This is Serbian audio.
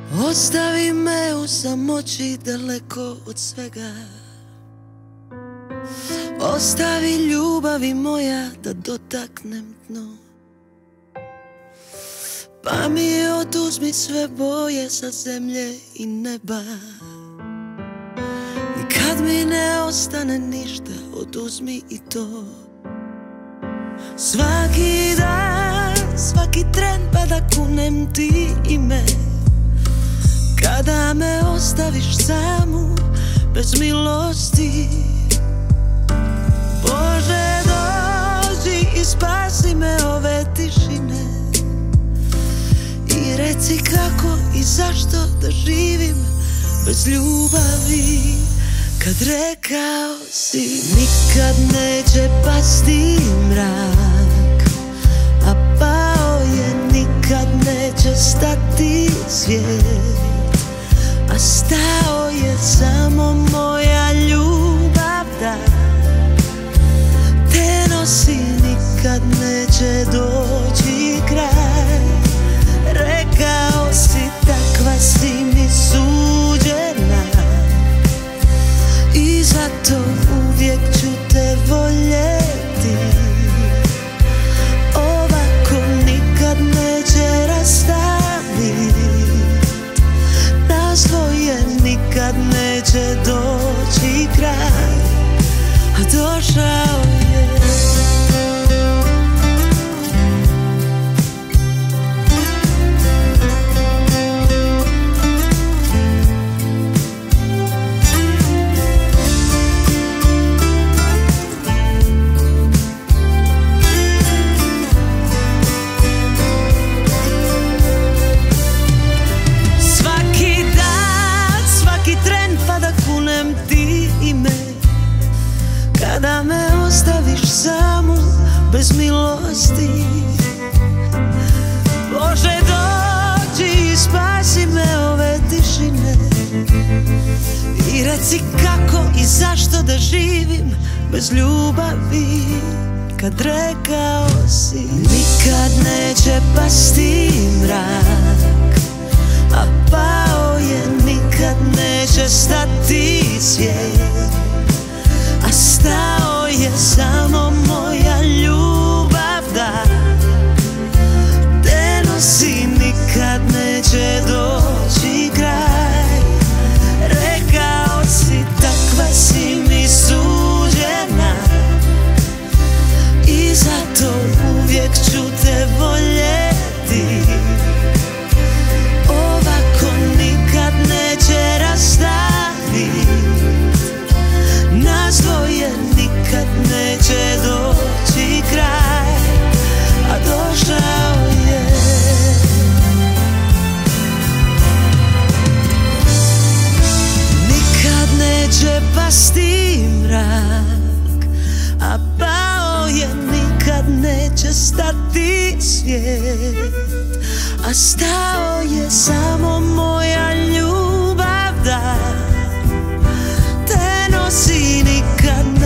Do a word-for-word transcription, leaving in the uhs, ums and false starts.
Ostavi me u samoći daleko od svega. Ostavi ljubavi moja da dotaknem dno. Pa mi oduzmi sve boje sa zemlje i neba. I kad mi ne ostane ništa, oduzmi i to. Svaki dan, svaki tren pa da kunem ti i me. Kada me ostaviš samu, bez milosti, Bože dođi i spasi me ove tišine. I reci kako i zašto da živim bez ljubavi. Kad rekao si nikad neće pasti mrak, a pao je, nikad neće stati svijet. A stao je samo moja ljubav da te nosi, nikad neće doći kraj. Rekao si takva si mi suđena i zato uvijek ću te voljeti. Ovako nikad neće rastaviti, nas dvoje nikad neće doći kraj, a došao je. Kada me ostaviš samu, bez milosti, Bože dođi i spasi me ove tišine. I reci kako i zašto da živim bez ljubavi. Kad rekao si nikad neće pasti mrak, a pao je, nikad neće stati svijet. A stao je samo moja ljubav da te nosi, nikad neće doći kraj. Rekao si takva si mi suđena i zato uvijek ću te voljeti. Ovako nikad neće rastaviti, nas dvoje nikad neće doći kraj, a došao je. Nikad neće pasti mrak, a pao je, nikad neće stati svijet. A stao je samo moja ljubav da te nosi, nikad